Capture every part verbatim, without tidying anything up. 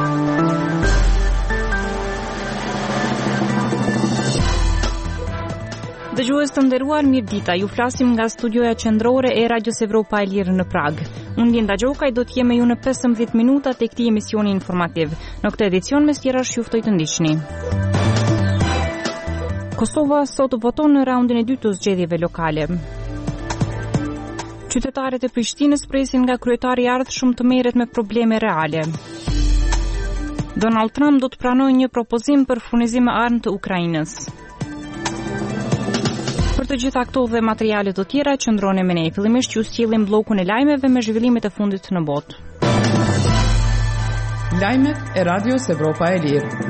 Dëgjues të nderuar, mirëdita. Ju flasim nga studioja qendrore e Radios Evropa e Lirë në Prag. Unë Linda Gjokaj do të jem me ju në pesëmbëdhjetë minuta te këtij emisioni informativ. Në këtë edicion mes tjerash ju ftoj të ndiqni. Kosova sot voton në raundin e dytë të zgjedhjeve lokale. Qytetarët e Prishtinës presin nga kryetari i ardhshëm të merret me probleme reale. Donald Trump do të pranojë një propozim për furnizim me armë të Ukrainës. Për të gjitha këto dhe materiale të tjera, qëndroni me ne. Fillimisht ju sjellim bllokun e lajmeve me zhvillimet e fundit në botë. Lajmet e Radios Evropa e Lirë.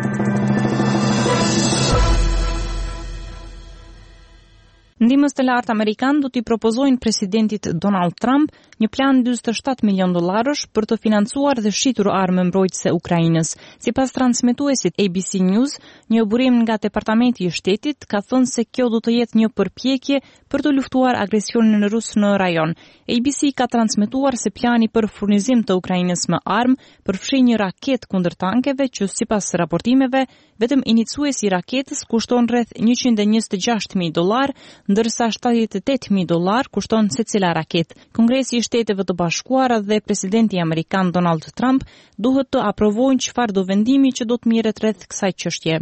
Ndihmës të lartë amerikan do t'i propozojnë presidentit Donald Trump një plan njëzet e shtatë milion dollarësh për të financuar dhe shitur armë mbrojtëse Ukrainës. Sipas transmetuesit A B C News, një burim nga Departamenti i Shtetit ka thënë se kjo do të jetë një përpjekje për të luftuar agresionin rus në rajon. A B C ka transmetuar se plani për furnizim të Ukrainës me armë përfshin një raketë kundër tankeve që sipas raportimeve vetëm iniciuesi i raketës kushton rreth njëqind e njëzet e gjashtë mijë dollar, ndërsa shtatëdhjetë e tetë mijë dollar kushton secila raketë. Kongresi i Shteteve të Bashkuara dhe presidenti amerikan Donald Trump duhet të aprovojnë çfarë do vendimi që do të merret rreth kësaj çështje.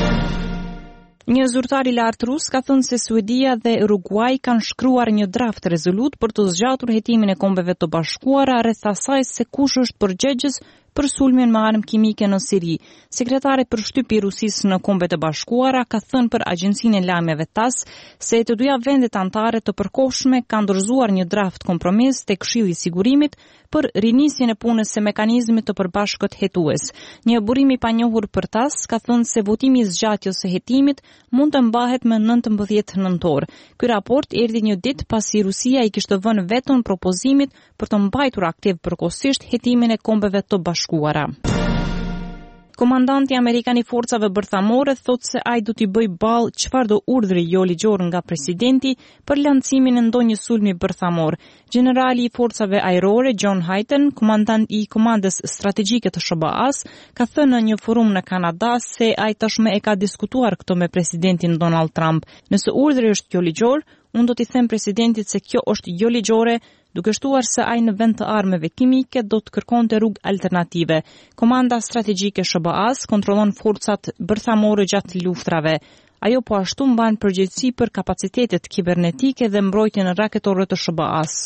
Një zyrtar i lartë rus ka thënë se Suedia dhe Uruguay kanë shkruar një draft rezolut për të zgjatur hetimin e Kombeve të Bashkuara rreth asaj se kush është përgjegjës për sulmin me armë kimike në Siri. Sekretari për shtypi i Rusisë në Kombet e Bashkuara ka thënë për agjencinë e lajmeve TASS se të dyja vendet anëtare të përkohshme kanë dorëzuar një draft kompromis tek Këshilli i Sigurimit për rinisjen e punës së mekanizmit të përbashkët hetues. Një burim i panjohur për TASS ka thënë se votimi i zgjatjes së hetimit mund të mbahet më nëntëmbëdhjetë nëntor. Ky raport erdhi një ditë pasi Rusia i kishte vënë veton propozimit për të mbajtur aktiv përkohësisht hetimin e Kombeve të Bashkuara. Komandanti amerikan i forcave bërthamore thot se ai do t'i bëj ball çfarë do urdhri jo ligjor nga presidenti për lancimin e ndonjë sulmi bërthamor. Generali i forcave ajrore John Hyten, komandant i komandës strategjike të S B A-s, ka thënë në një forum në Kanada se ai tashmë e ka diskutuar këtë me presidentin Donald Trump. Nëse urdhri është jo ligjor, unë do t'i them presidentit se kjo është jo ligjore, duke shtuar se ai në vend të armëve kimike do të kërkonte rrugë alternative. Komanda strategjike S B A-s kontrollon forcat bërthamore gjatë luftrave. Ajo po ashtu mban përgjegjësi për kapacitetet kibernetike dhe mbrojtjen raketore të S B A-s.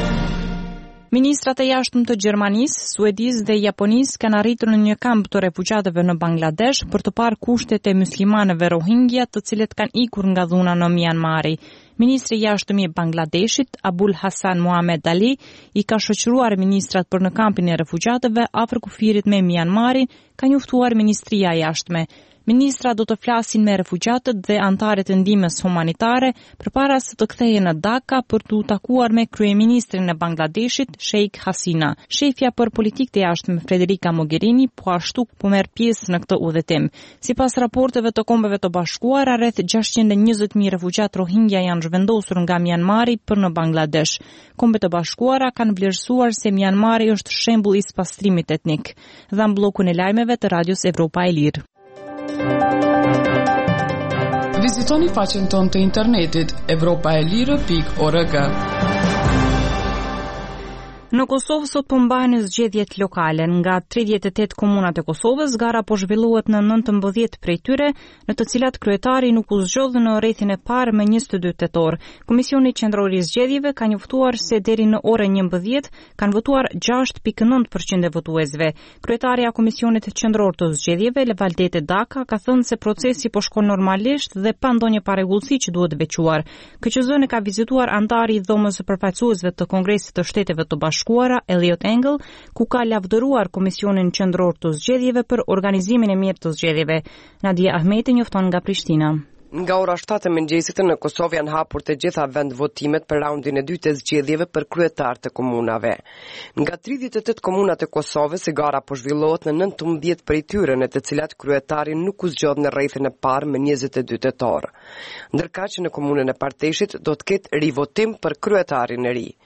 Ministrat e jashtëm të Gjermanisë, Suedisë dhe Japonisë kanë arritur në një kamp të refugjatëve në Bangladesh për të parë kushtet e muslimanëve Rohingya, të cilët kanë ikur nga dhuna në Myanmar. Ministri i jashtëm i Bangladeshit, Abul Hasan Mohamed Ali, i ka shoqëruar ministrat për në kampin e refugjatëve afër kufirit me Myanmarin, ka njoftuar Ministria e Jashtme. Ministra do të flasin me refugjatët dhe anëtarët e ndihmës humanitare përpara se të kthehen në Dhaka për të takuar me kryeministrin e Bangladeshit, Sheikh Hasina. Shefja për politikë të jashtme Federica Mogherini po ashtu po merr pjesë në këtë udhëtim. Sipas raporteve të Kombeve të Bashkuara, rreth gjashtëqind e njëzet mijë refugjat Rohingya janë zhvendosur nga Myanmari për në Bangladesh. Kombet e Bashkuara kanë vlerësuar se Myanmari është shembull i spastrimit etnik. Dha bllokun e lajmeve të Radios Evropa e Lirë. Vizitoni faqen tonë të internetit evropa e lirë pikë org. Në Kosovë sot po mbahen zgjedhjet lokale. Nga tridhjetë e tetë komunat e Kosovës, gara po zhvillohet në nëntëmbëdhjetë prej tyre, në të cilat kryetari nuk u zgjodh në rrethin e parë më njëzet e dy tetor. Komisioni qendror i zgjedhjeve ka njoftuar se deri në orën njëmbëdhjetë kanë votuar gjashtë pikë nëntë përqind e votuesve. Kryetaria e Komisionit qendror të zgjedhjeve, Levaldete Daka, ka thënë se procesi po shkon normalisht dhe pa ndonjë parregullsi që duhet veçuar. K Q Z-n ka vizituar antari i dhomës së përfaqësuesve të Kongresit të Shteteve të Bashkuara, Elliot Engel, ku ka lavdëruar Komisionin qendror të zgjedhjeve për organizimin e mirë të zgjedhjeve. Nadia Ahmeti njofton nga Prishtina. Nga ora shtatë e mëngjesit në Kosovë janë hapur të gjitha vendvotimet për raundin e dytë të zgjedhjeve për kryetar të komunave. Nga tridhjetë e tetë komunat e Kosovës, gara po zhvillohet në nëntëmbëdhjetë prej tyre, në të cilat kryetari nuk u zgjodh në rrethin e parë me njëzet e dy tetor. Ndërkaq që në komunën e Parteshit do të ketë rivotim për kryetarin e ri.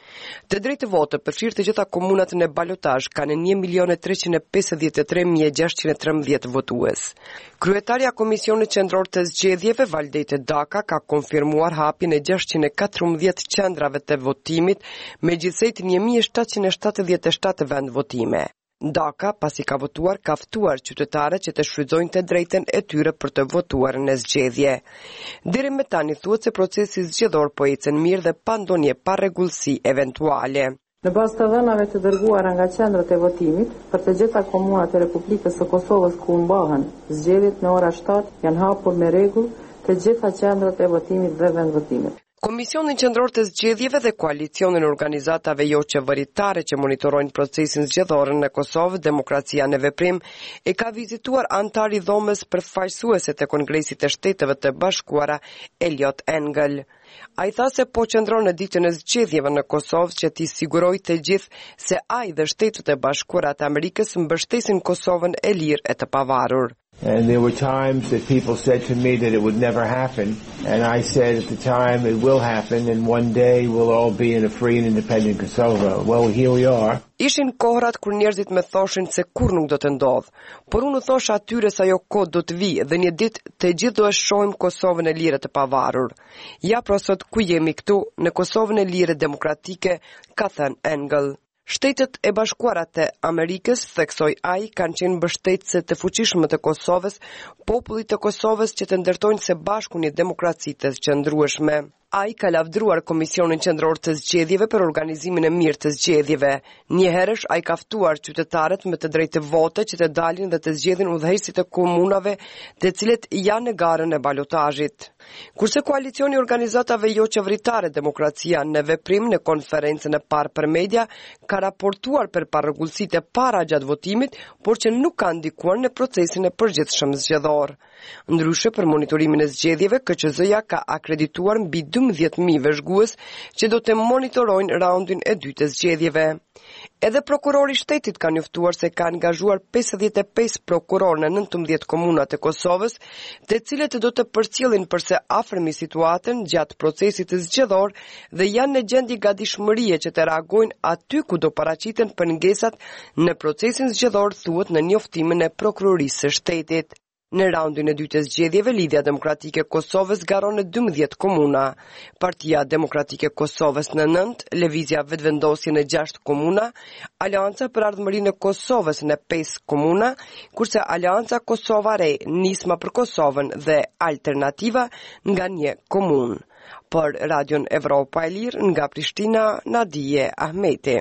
Të drejtë vote përfshirë të gjitha komunat në balotazh kanë një milion e treqind e pesëdhjetë e tre mijë e gjashtëqind e trembëdhjetë votues. Kryetaria e Komisionit Qendror të Zgjedhjeve, Valdete Daka, ka konfirmuar hapjen e gjashtëqind e katërmbëdhjetë qendrave të votimit, megjithëse një mijë shtatëqind e shtatëdhjetë e shtatë vend votime. Daka, pasi ka votuar, ka ftuar qytetarët që të shfrytëzojnë të drejtën e tyre për të votuar në zgjedhje. Deri më tani thuhet se procesi zgjedhor po ecën mirë dhe pa ndonjë parregullsi eventuale. Në bazë të dhënave të dërguara nga qendrat e votimit, për të gjitha komunat e Republikës së Kosovës ku mbahen zgjedhjet në ora shtatë janë hapur me rregull të gjitha qendrat e votimit dhe vendvotimit. Komisionin Qendror të Zgjedhjeve dhe koalicionin e organizatave jo qeveritare që monitorojnë procesin zgjedhor në Kosovë, Demokracia në Veprim, e ka vizituar antari dhomës përfaqësuese të Kongresit të Shteteve të Bashkuara, Eliot Engel. Ai tha se po qëndron në ditën e zgjedhjeve në Kosovë që t'i sigurojë të gjithë se ai dhe Shtetet e Bashkuara të Amerikës mbështesin Kosovën e lirë e të pavarur. And there were times that people said to me that it would never happen, and I said at the time it will happen, and one day we'll all be in a free and independent Kosovo. Well, here we are. Ishin kohrat kur njerëzit më thoshin se kur nuk do të ndodh, por unë thosh atyre se ajo kohë do të vijë dhe një ditë të gjithë do e shohim Kosovën e lirë të pavarur. Ja pra sot ku jemi këtu në Kosovën e lirë demokratike, ka thënë Engel. Shtetet e Bashkuara të Amerikës, theksoi ai, kanë qenë mbështetëse të fuqishme të Kosovës, popullit të Kosovës që të ndërtojnë së bashku një demokraci të qëndrueshme. Ai ka lavdruar Komisionin Qendror të Zgjedhjeve për organizimin e mirë të zgjedhjeve. Njëherësh ai ka ftuar qytetarët me të drejtë vote që të dalin dhe të zgjedhin udhëheqësit e komunave, të cilët janë në garën e balotazhit. Kurse koalicioni i organizatave jo qeveritare Demokracia në Veprim në konferencën e parë për media ka raportuar për parregullsitë e para gjatë votimit, por që nuk ka ndikuar në procesin e përgjithshëm zgjedhor. Ndryshe për monitorimin e zgjedhjeve, K Q Z-ja ka akredituar mbi dymbëdhjetë mijë vëzhgues që do të monitorojnë raundin e dytë të zgjedhjeve. Edhe prokurori i shtetit ka njoftuar se ka angazhuar pesëdhjetë e pesë prokurorë në nëntëmbëdhjetë komuna të Kosovës, të cilët do të përcjellin përse afërmi situatën gjatë procesit zgjedhor dhe janë në gjendje gatishmërie që të reagojnë aty ku do paraqiten pengesat në procesin zgjedhor, thuhet në njoftimin e prokurorisë së shtetit. Në raundin e dytë të zgjedhjeve, Lidhja Demokratike e Kosovës garon në dymbëdhjetë komuna. Partia Demokratike e Kosovës në nëntë, Lëvizja Vetëvendosje në gjashtë komuna, Aleanca për Ardhmërinë e Kosovës në pesë komuna, kurse Aleanca Kosova Re, Nisma për Kosovën dhe Alternativa nga një komunë. Për Radion Evropa e Lirë nga Prishtina, Nadije Ahmeti.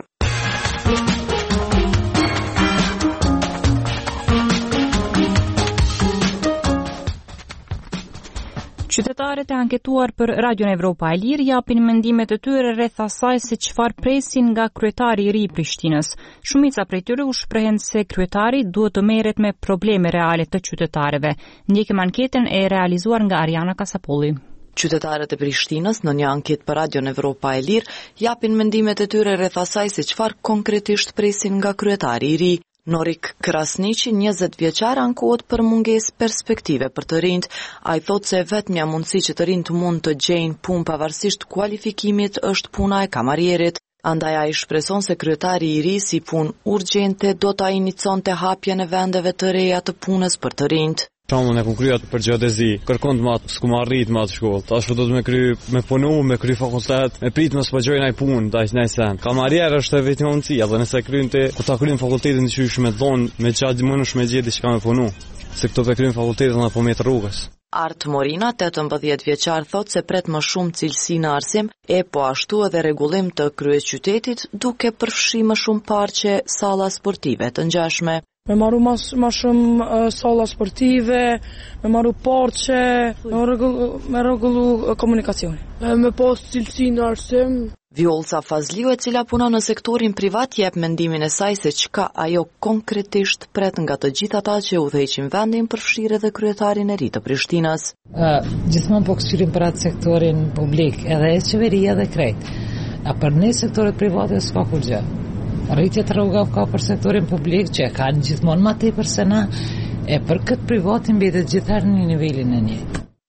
Qytetarët e anketuar për Radion Evropa e Lirë japin mendimet e tyre rreth asaj se çfarë presin nga kryetari i ri i Prishtinës. Shumica prej tyre u shprehen se kryetari duhet të merret me probleme reale të qytetarëve. Ndjekim anketën e realizuar nga Ariana Kasapolli. Qytetarët e Prishtinës në një anketë për Radion Evropa e Lirë japin mendimet e tyre rreth asaj se çfarë konkretisht presin nga kryetari i ri. Norik Krasniqi, njëzet vjeçar, ankohet për mungesë perspektive për të rinjt. Ai thotë se vetmja mundësi që të rinjt mund të gjejnë punë pavarësisht kualifikimit është puna e kamarierit. Andaj ai shpreson se kryetari i ri si punë urgjente do ta inicionte hapjen e vendeve të reja të punës për të rinjt. Shamon e kom kryat për gjadezi, kërkon të matë, s'ku ma rrit matë shkollë. Ta shpo do të me kry, me punu, me kry fakultet, me prit më s'pëgjojnë aj punë, da ishtë nej sen. Kamarierë është e vetë një mundësia, dhe nëse kryin të, ku ta kryin fakultetin të qysh me dhonë, me qatë mënush me gjithi që ka me punu. Se këto pe kryin fakultetin dhe po me të rrugës. Art Morina, tetëmbëdhjetë vjeçar, thot se pret më shumë cilësi në arsim, e po ashtu edhe rregullim të kryeqytetit, duke përfshi më shumë parqe salla sportive të ngjashme. Me marru ma, ma shumë uh, salla sportive, me marru parqe, me rregullu, me rregullu uh, komunikacioni. Me pas cilësi në arsim. Vjollca Fazliu, e cila punon në sektorin privat, jep mendimin e saj se çka ajo konkretisht pret nga të gjithë ata që udhëheqin vendin, përfshirë edhe kryetarin e ri të Prishtinës. Uh, gjithmonë po këshirim për atë sektorin publik, edhe e qeveria dhe krejt. A për ne sektorit private s'ka kur gjë. Rritje të rruga ka për sektorin publik që ka në gjithmonë ma tepër se na, e për këtë privatin mbetet gjithar një nivelin e njëjtë.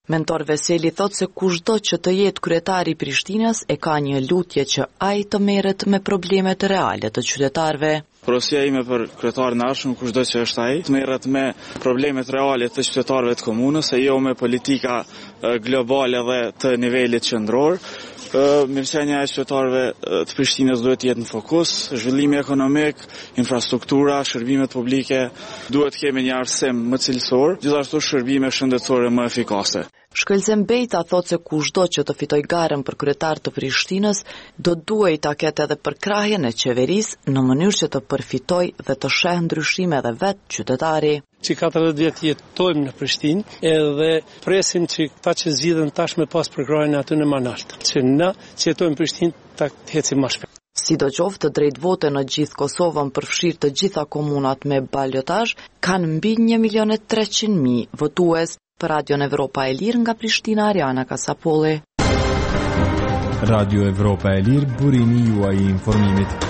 Mentor Veseli thot se kushdo që të jetë kryetari i Prishtinës e ka një lutje që ai të merret me problemet reale të qytetarëve. Porosia ime për kryetarin e ardhshëm, kushdo që është ai, të merret me problemet reale të qytetarëve të komunës, e jo me politika globale dhe të nivelit qendror. Mirëqenia e qytetarëve të Prishtinës duhet të jetë në fokus, zhvillimi ekonomik, infrastruktura, shërbimet publike, duhet të kemi një arsim më cilësor, gjithashtu shërbime shëndetësore më efikase. Shkëlzem Bejta thot se kushdo që të fitoj garën për kryetar të Prishtinës do duhej ta ketë edhe përkrahjen e qeverisë në mënyrë që të përfitoj dhe të sheh ndryshime edhe vetë qytetari. Që katërdhjetë vjet jetojmë në Prishtinë edhe presim që ta që zgjidhen tash me pas përkrahjen aty në Manalt, që na që jetojmë në Prishtinë ta ecim më shpejt. Sidoqoftë, të drejt vote në gjithë Kosovën përfshirë të gjitha komunat me balotazh kanë mbi një milion e treqind mijë votues. Për Radion Evropa e Lirë nga Prishtina, Ariana Kasapolli. Radio Evropa e Lirë, burimi juaj i informimit.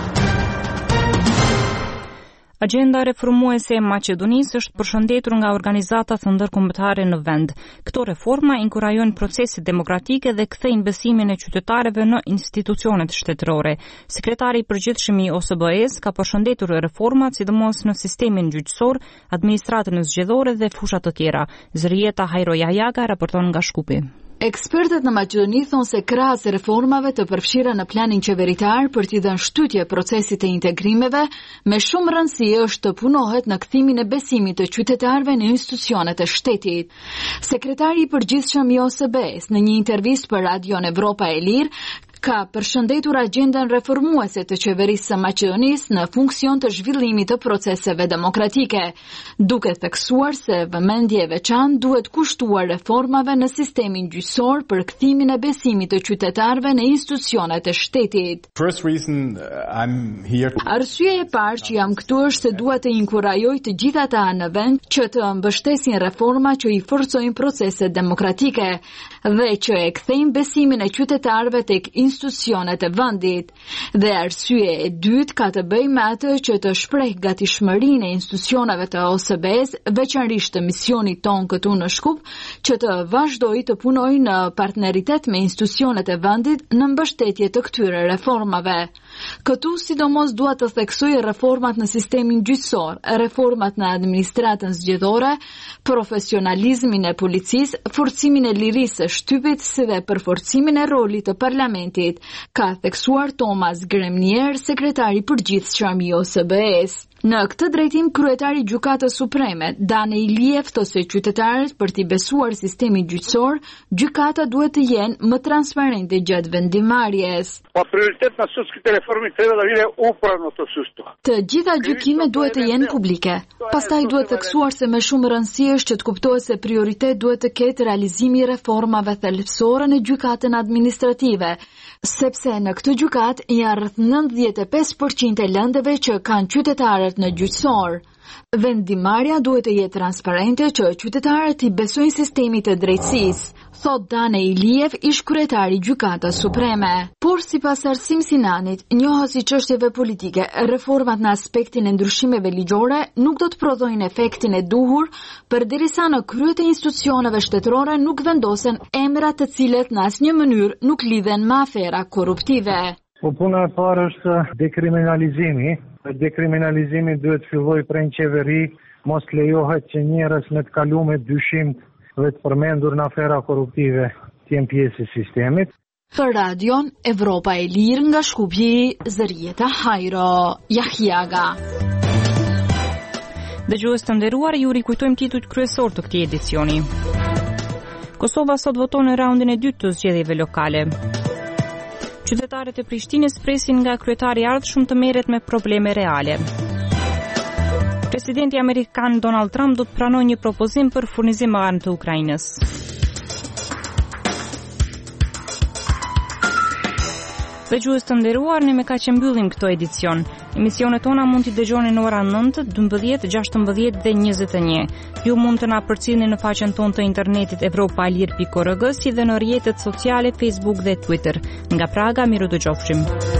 Agenda reformuese e Maqedonisë është përshëndetur nga organizatat ndërkombëtare në vend. Këto reforma inkurajojnë proceset demokratike dhe kthejnë besimin e qytetarëve në institucionet shtetërore. Sekretari i përgjithshëm i O S B E-s ka përshëndetur reformat, sidomos në sistemin gjyqësor, administratën zgjedhore dhe fusha të tjera. Zërieta Hajro Jajaga raporton nga Shkupi. Ekspertët në Maqedoni thonë se krahas reformave të përfshira në planin qeveritar për t'i dhënë shtytje procesit të integrimeve, me shumë rëndësi është të punohet në kthimin e besimit të qytetarëve në institucionet e shtetit. Sekretari i përgjithshëm i O S B E-s në një intervistë për Radion Evropa e Lirë ka përshëndetur agjendën reformuese të qeverisë së Maqedonisë në funksion të zhvillimit të proceseve demokratike, duke theksuar se vëmendje e veçantë duhet kushtuar reformave në sistemin gjyqësor për kthimin e besimit të qytetarëve në institucionet e shtetit. First reason I'm here. Arsyeja e parë që jam këtu është se dua të inkurajoj të gjithë ata në vend që të mbështesin reforma që i forcojnë proceset demokratike dhe që e kthejnë besimin e qytetarëve tek institucionet e vendit. Dhe arsye e dytë ka të bëjë me atë që të shpreh gatishmërinë e institucioneve të O S B E-s, veçanërisht të misionit ton këtu në Shkup, që të vazhdojë të punojë në partneritet me institucionet e vendit në mbështetje të këtyre reformave. Këtu sidomos dua të theksoj reformat në sistemin gjyqësor, reformat në administratën zgjedhore, profesionalizmin e policisë, forcimin e lirisë së shtypit si dhe përforcimin e rolit të parlamentit, ka theksuar Thomas Gremnier, sekretari përgjithshëm i O S B E-s. Në këtë drejtim, kryetari i Gjykatës Supreme, Dane Iliev, thotë se qytetarët për t'i besuar sistemin gjyqësor, gjykata duhet të jenë më transparente gjatë vendimarrjes. Pa prioritet në sus këtë reformi treba da vide upravno të susto. Të gjitha gjykimet duhet të jenë publike. Pastaj duhet theksuar se me shumë rëndësi është që të kuptohet se prioritet duhet të ketë realizimi i reformave thelbësore në gjykatën administrative, sepse në këtë gjykat janë rreth nëntëdhjetë e pesë përqind e lëndëve që kanë qytetarët në gjyqësor. Vendimarrja duhet të jetë transparente që qytetarët i besojnë sistemit të drejtësisë, thot Dane Iliev, ish kryetari i Gjykatës Supreme. Por sipas Arsim Sinanit, njohës i çështjeve politike, reformat në aspektin e ndryshimeve ligjore nuk do të prodhojnë efektin e duhur, përderisa në kryet e institucioneve shtetërore nuk vendosen emra të cilët në asnjë mënyrë nuk lidhen me afera korruptive. Po puna e parë është dekriminalizimi. Dekriminalizimi duhet filloj prej në qeveri, mos lejohet që njerëz me të kaluar dyshim dhe të përmendur në afera korruptive të jenë pjesë e sistemit. Për Radion Evropa e Lirë nga Shkupi, Zërieta Hajro Jahiaga. Dëgjues të nderuar, ju rikujtojmë titujt kryesor të këtij edicioni. Kosova sot voton në raundin e dytë të zgjedhjeve lokale. Qytetarët e Prishtinës presin nga kryetari i ardhshëm të merret me probleme reale. Presidenti amerikan Donald Trump do të pranojë një propozim për furnizim me armë të Ukrainës. Dëgjues të nderuar, ne me kaq e mbyllim këtë edicion. Emisionet tona mund t'i dëgjoni në ora nëntë, dymbëdhjetë, gjashtëmbëdhjetë dhe njëzet e një. Ju mund të na përcjellni në faqen tonë të internetit evropalir pikë org, si dhe në rrjetet sociale Facebook dhe Twitter. Nga Praga, miru dëgjofshim.